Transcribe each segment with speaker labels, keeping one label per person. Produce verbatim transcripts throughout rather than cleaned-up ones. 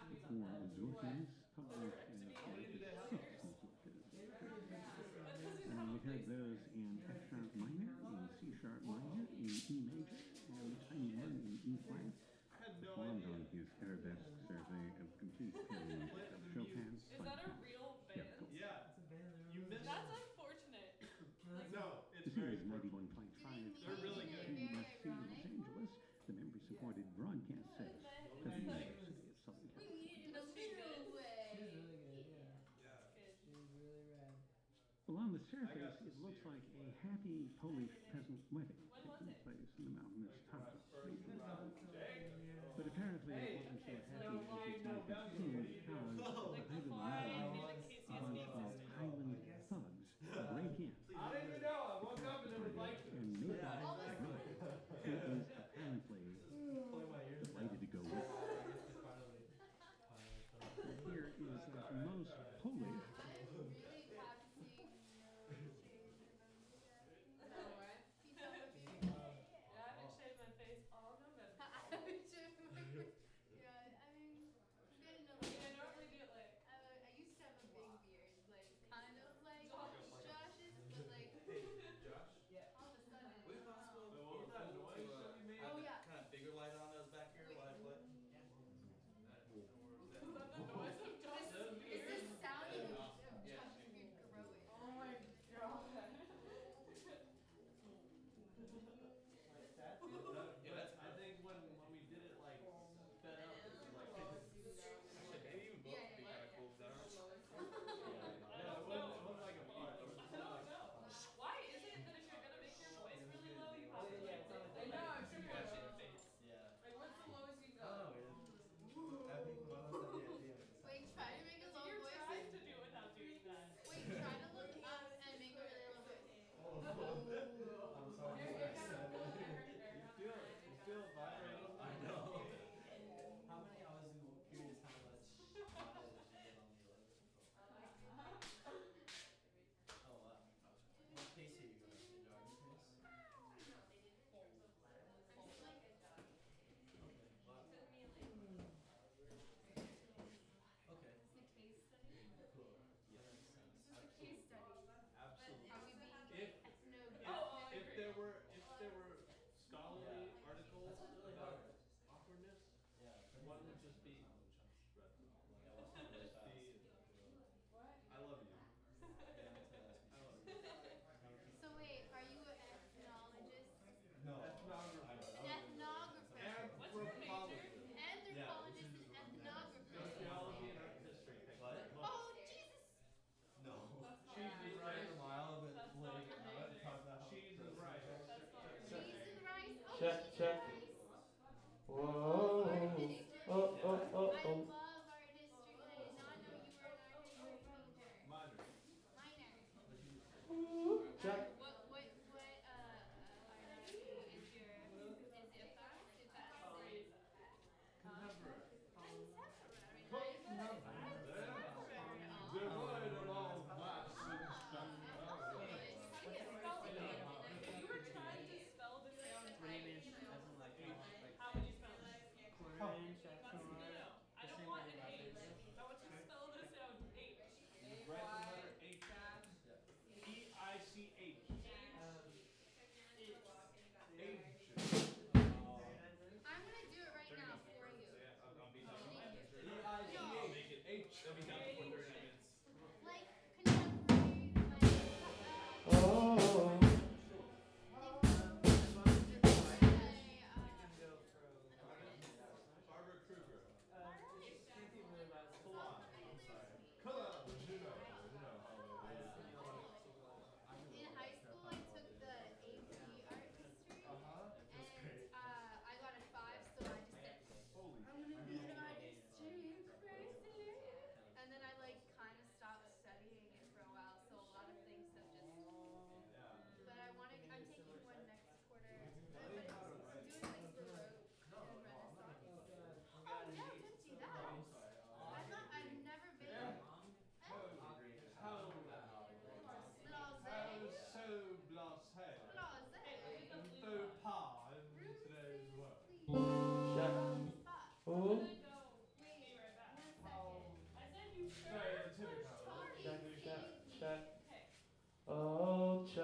Speaker 1: Zorkins, published in the And we heard those in F sharp minor, in C sharp minor, in E major, and the tiny one in E flat. Performed on his arabesques as a, a complete period of Chopin.
Speaker 2: Is that a real band?
Speaker 1: Yeah,
Speaker 3: Yeah. It's a band. You missed
Speaker 2: That's unfortunate. Like,
Speaker 3: no, it's
Speaker 1: this
Speaker 3: very
Speaker 1: is ninety-one point five.
Speaker 3: They're really good.
Speaker 1: W B C Los Angeles, the member-supported broadcast service of the University of Southern
Speaker 4: We
Speaker 1: California.
Speaker 4: need it in a real way.
Speaker 5: She's really good, yeah.
Speaker 3: Yeah.
Speaker 5: She's really rad.
Speaker 1: Well, on the surface, it looks like a happy Polish peasant wedding taking place in the mountainous Tatrah region. But apparently it wasn't so happy as it might have seemed because
Speaker 2: like
Speaker 1: behind the
Speaker 2: why
Speaker 1: line,
Speaker 2: in the
Speaker 1: a
Speaker 2: K C S
Speaker 1: bunch
Speaker 2: B
Speaker 1: of
Speaker 2: system?
Speaker 1: Highland thugs break in
Speaker 6: I don't even know. I woke up and it was like.
Speaker 1: and make off with Ryan, who is apparently delighted to go with them. Here is that most Polish
Speaker 4: I'm really practicing. No, right? Keep up with you.
Speaker 2: Yeah, I haven't shaved my face all November.
Speaker 4: I would just- Yeah, I mean, I'm getting a
Speaker 2: I mean, I normally do it like
Speaker 4: I, I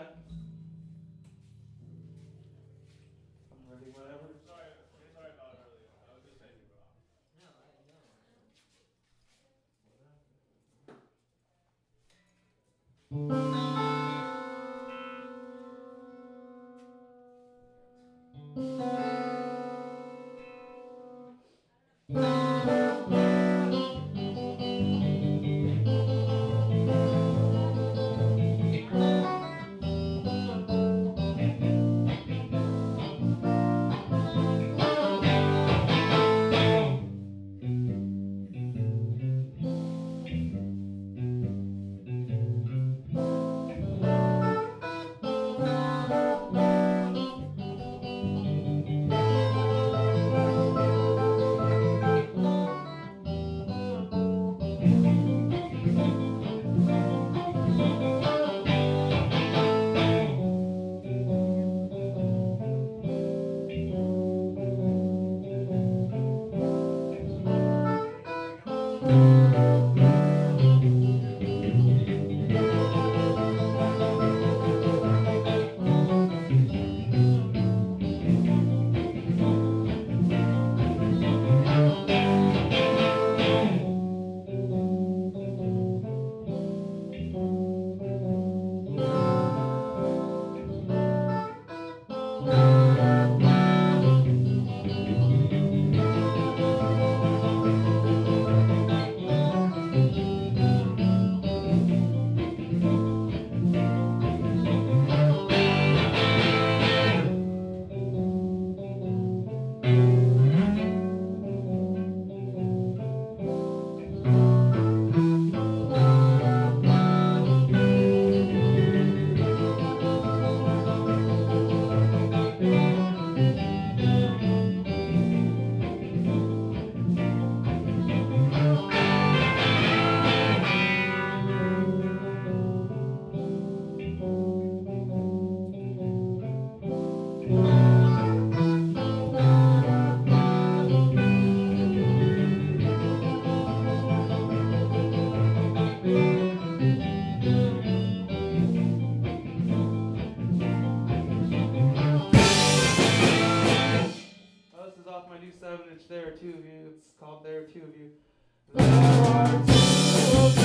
Speaker 7: that. I'm ready whenever.
Speaker 3: Sorry, sorry about earlier. I was just saying you were off.
Speaker 5: No, I know.
Speaker 7: Oh, this is off my new seven inch There Are Two of You. It's called There Are Two of You. There are two of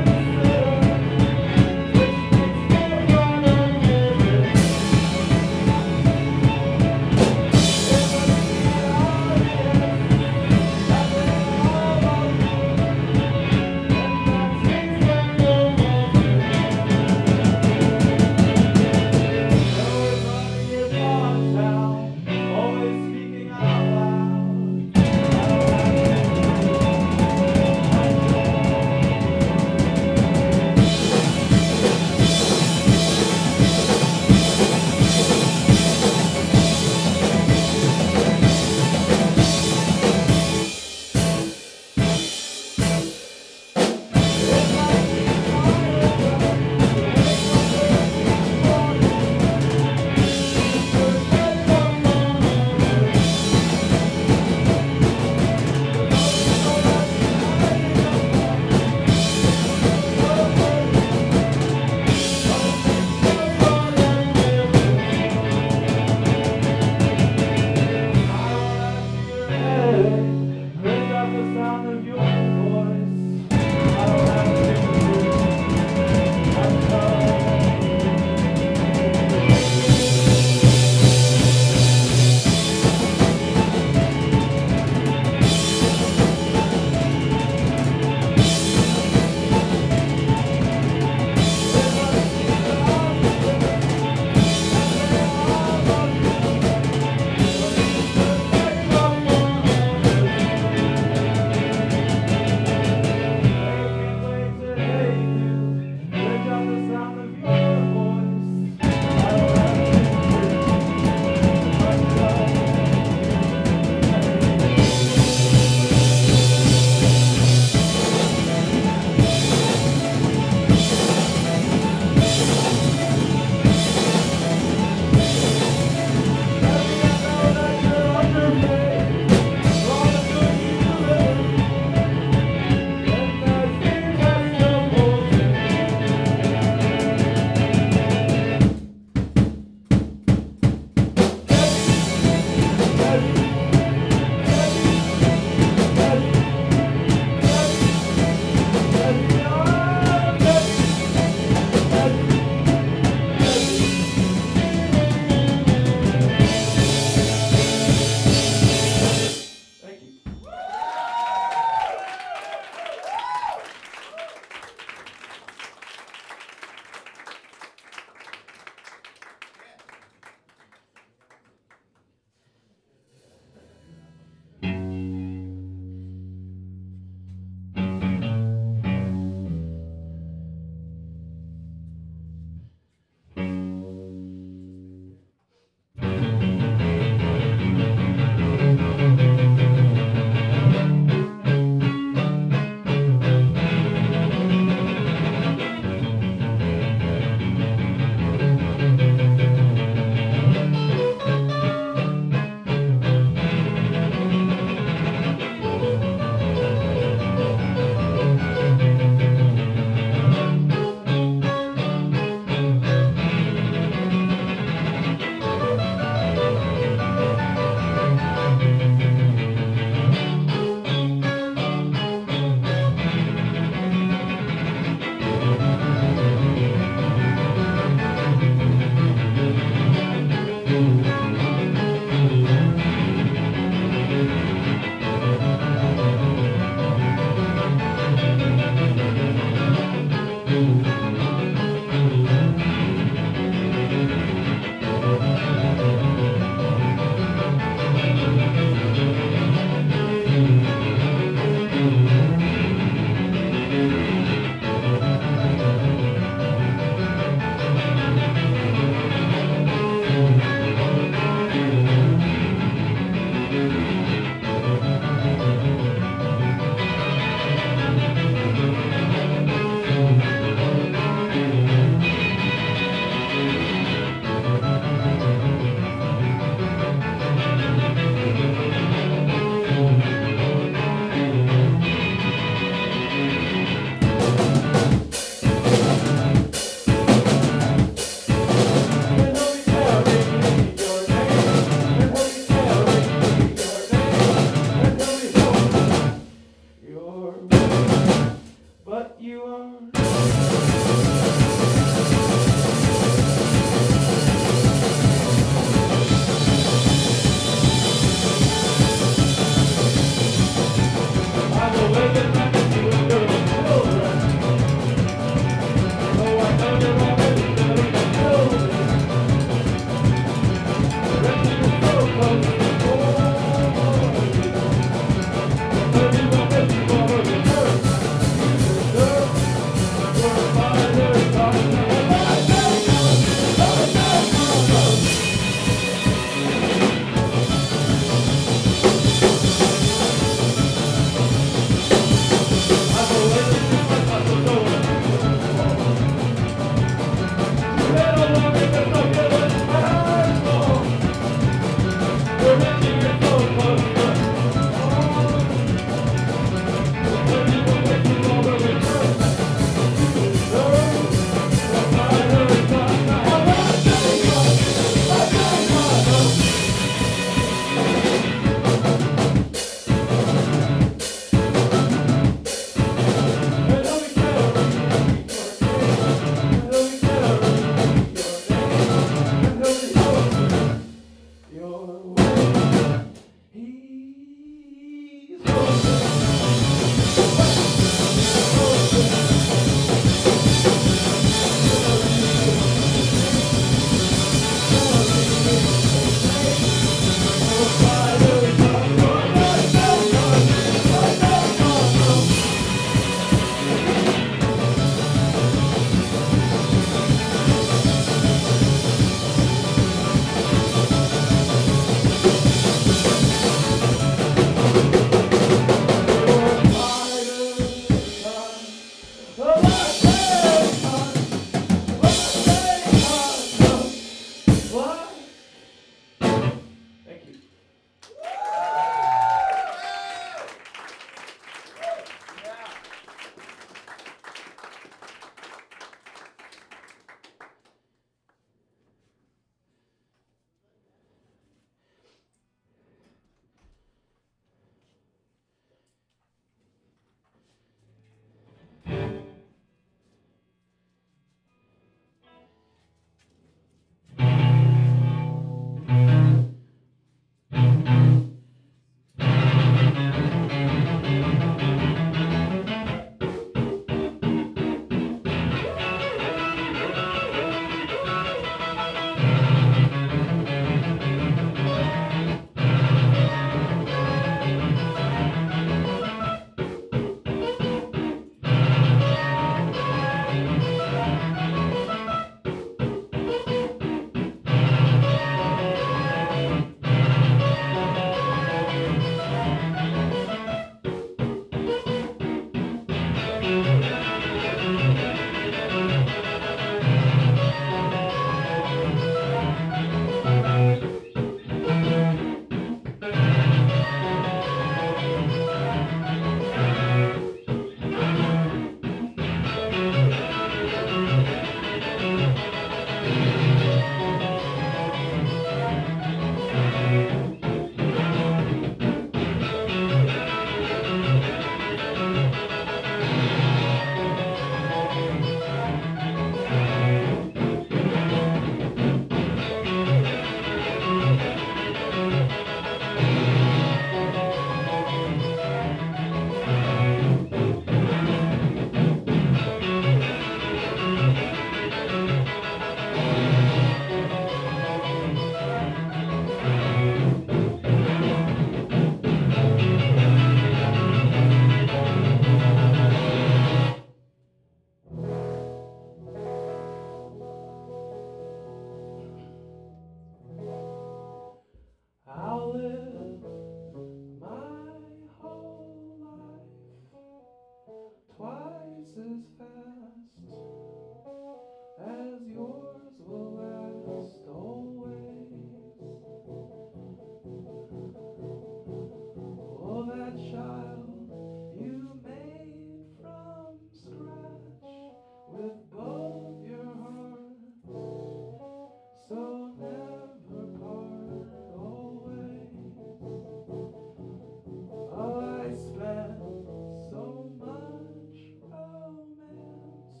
Speaker 7: Oh, I spent so much romance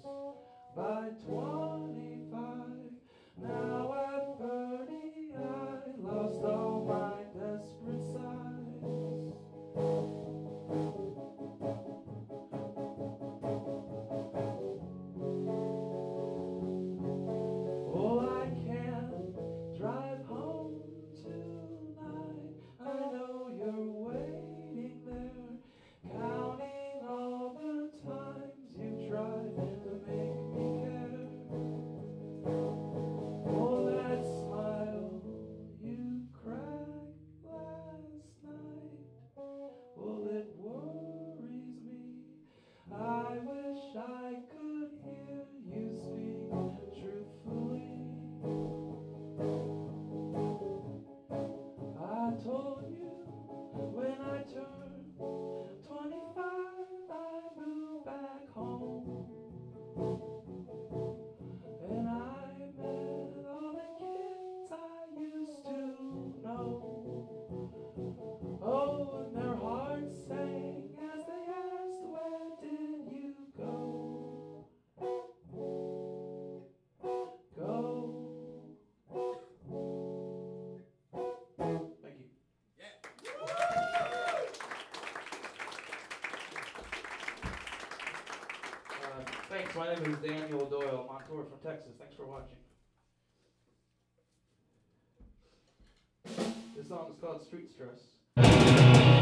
Speaker 7: by twenty-five. Now at thirty, I lost all my desperate sighs. Oh, I can't drive home tonight. I know you're waiting there, counting all the times you tried to make me care. Oh, that smile you cracked last night, well, it worries me. I wish I could hear you speak truthfully. I told you when I turned twenty-five, I'd move back home. And I met all the kids I used to know. Oh, and their hearts sang as they asked, where did you go? Go. Thank you. Uh, thanks. My name is Daniel Doyle. I'm on tour from Texas. Thanks for watching. This song is called Street Stress.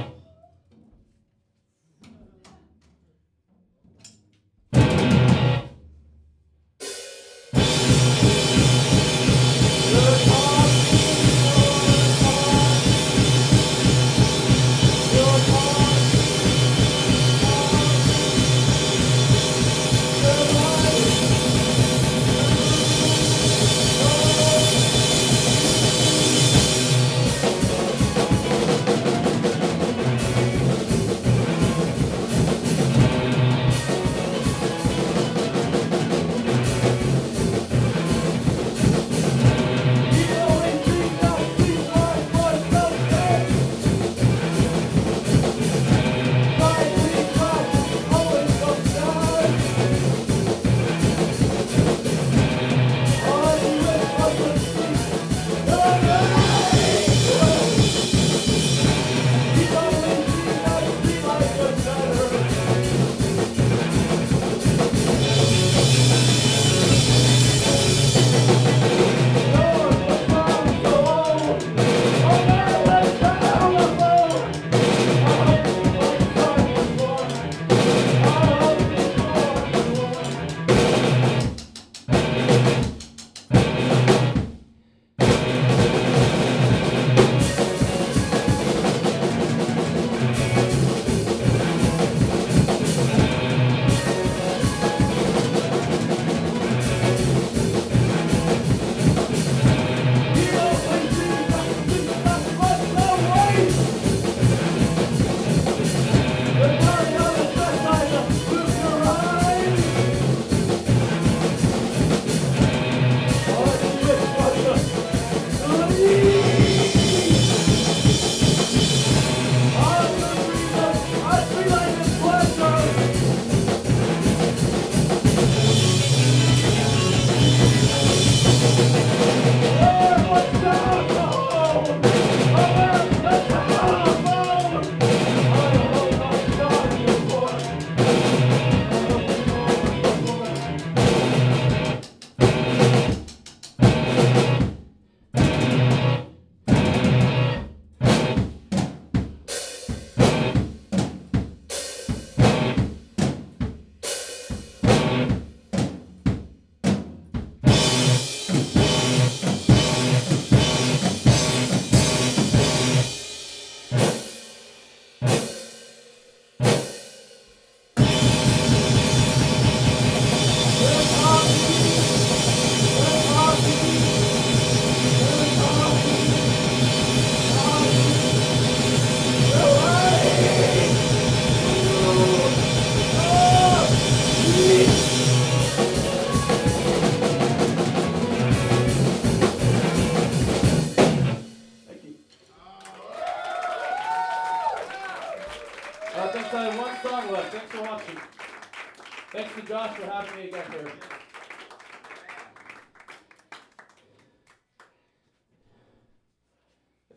Speaker 7: I have one song left. Thanks for watching. Thanks to Josh for having me get here.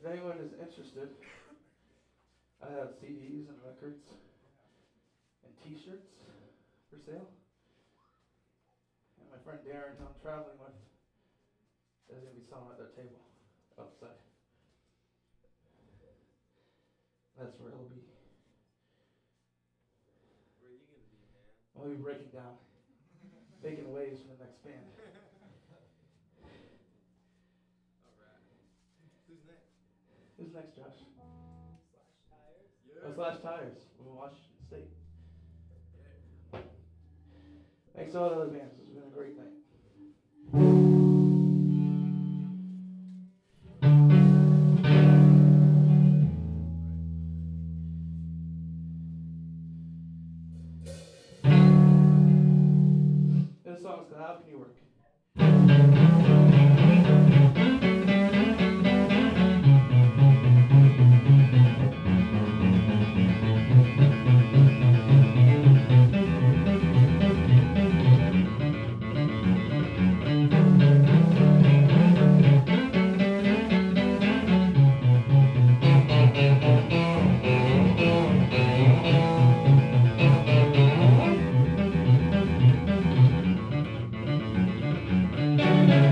Speaker 7: if anyone is interested, I have C Ds and records and T-shirts for sale. And my friend Darren, who I'm traveling with, is going to be selling at their table outside. That's where it'll be.
Speaker 3: Where are you gonna be, man?
Speaker 7: I'll be breaking down, making waves for the next band.
Speaker 3: Alright. Who's next?
Speaker 7: Who's next, Josh?
Speaker 5: Slash tires.
Speaker 3: Yeah.
Speaker 7: Oh, Slash Tires from Washington State.
Speaker 3: Yeah.
Speaker 7: Thanks to all the other bands. This has been a great night. This song's called How Can You Work? Thank you.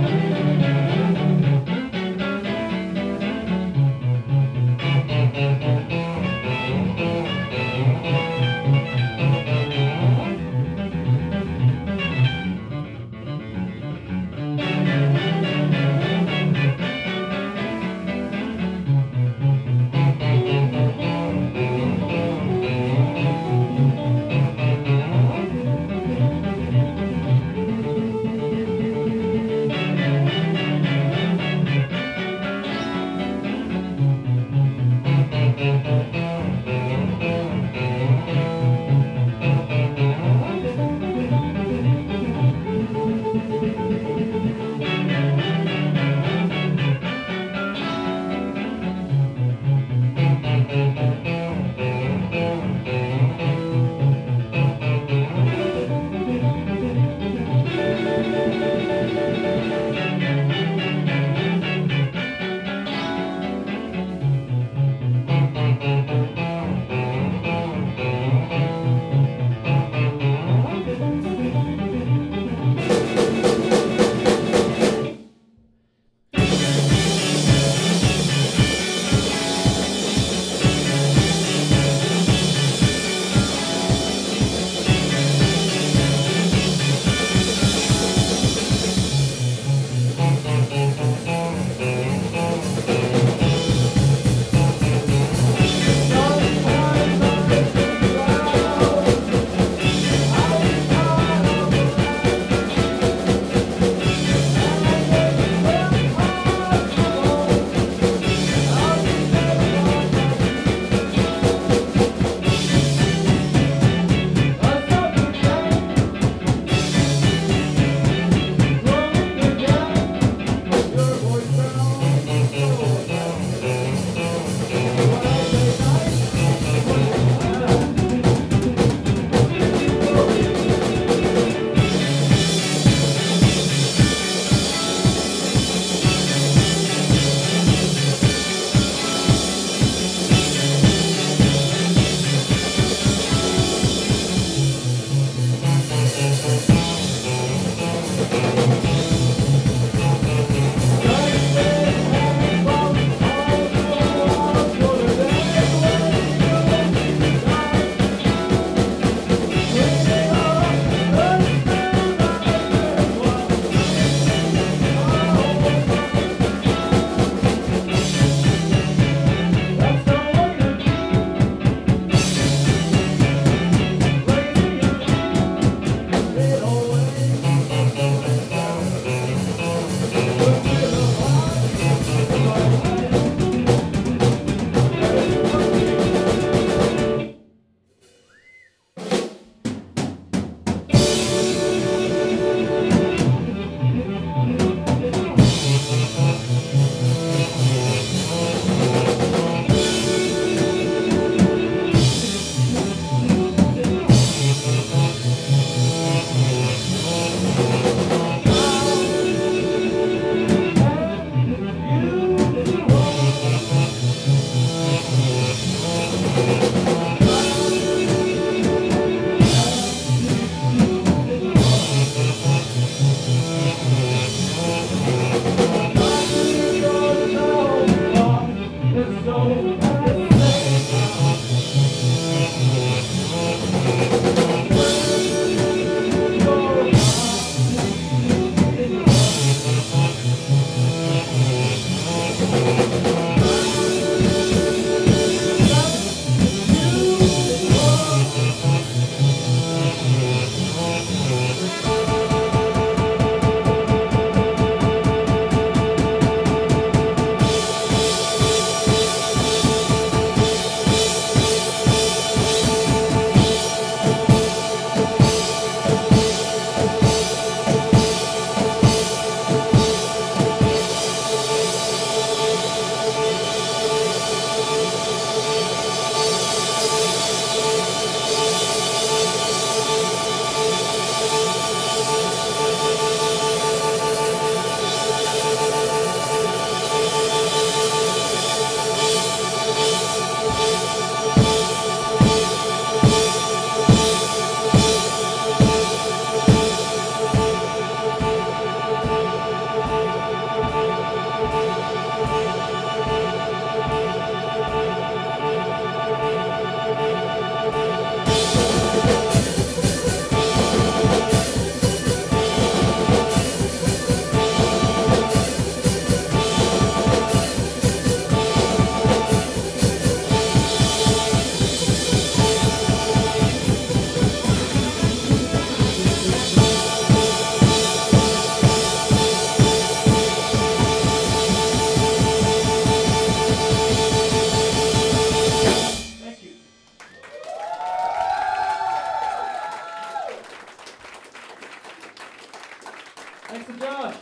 Speaker 7: Thanks to Josh.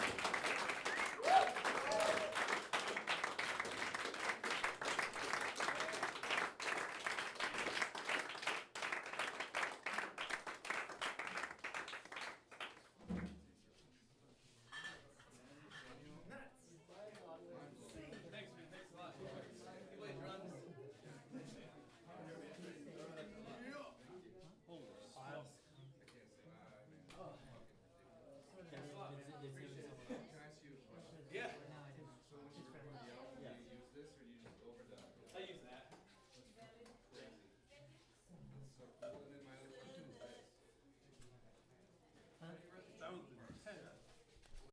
Speaker 3: Did, did,